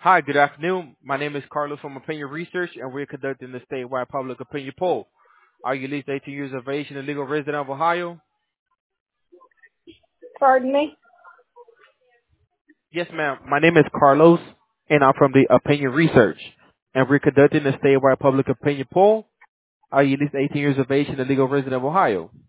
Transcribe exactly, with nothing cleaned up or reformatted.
Hi, good afternoon. My name is Carlos from Opinion Research, and we're conducting the statewide public opinion poll. Are you at least eighteen years of age and a legal resident of Ohio? Pardon me? Yes, ma'am. My name is Carlos, and I'm from the Opinion Research, and we're conducting the statewide public opinion poll. Are you at least eighteen years of age and a legal resident of Ohio?